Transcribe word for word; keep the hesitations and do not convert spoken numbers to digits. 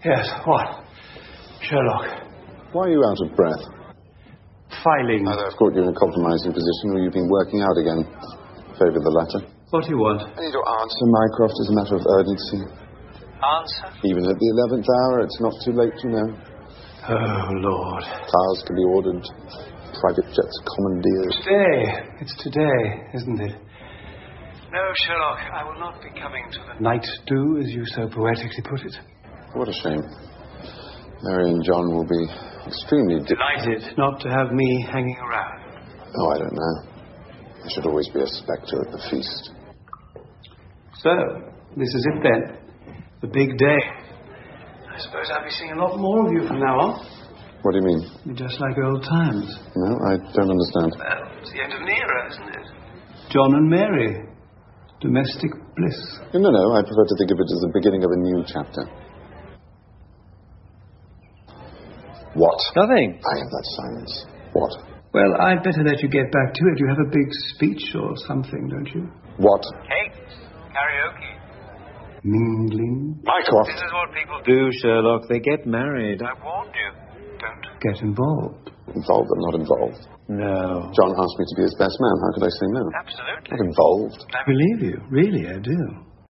Yes, what? Sherlock. Why are you out of breath? Filing. Either I've caught you in a compromising position or you've been working out again. Favour the latter. What do you want? I need your answer, Mycroft, as a matter of urgency. Answer? Even at the eleventh hour, it's not too late, you know. Oh, Lord. Cars can be ordered. Private jets commandeered. Today. It's today, isn't it? No, Sherlock, I will not be coming to the night do, as you so poetically put it. What a shame. Mary and John will be extremely delighted not to have me hanging around. Oh, I don't know. There should always be a spectre at the feast. So, this is it then. The big day. I suppose I'll be seeing a lot more of you from now on. What do you mean? Just like old times. No, I don't understand. Well, it's the end of an era, isn't it? John and Mary. Domestic bliss. No, no, I prefer to think of it as the beginning of a new chapter. What? Nothing. I have that silence. What? Well, I'd better let you get back to it. You have a big speech or something, don't you? What? Cakes. Karaoke. Mingling. Mycroft. This is what people do, Sherlock. They get married. I warned you. Don't get involved. Involved but not involved. No. John asked me to be his best man. How could I say no? Absolutely. Not involved. I believe you. Really, I do.